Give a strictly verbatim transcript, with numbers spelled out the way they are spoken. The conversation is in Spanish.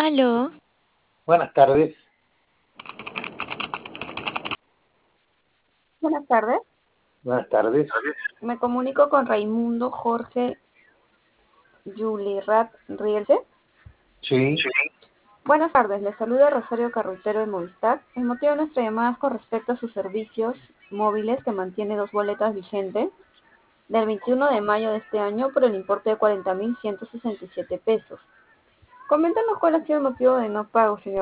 Aló, Buenas tardes. Buenas tardes. Buenas tardes. Me comunico con Raimundo Jorge Yulirat Rielse. Sí. Buenas tardes, le saluda Rosario Carruitero de Movistar. El motivo de nuestra llamada es con respecto a sus servicios móviles que mantiene dos boletas vigentes del veintiuno de mayo de este año por el importe de cuarenta mil ciento sesenta y siete pesos. Coméntanos cuál ha sido el motivo de no pago, señor.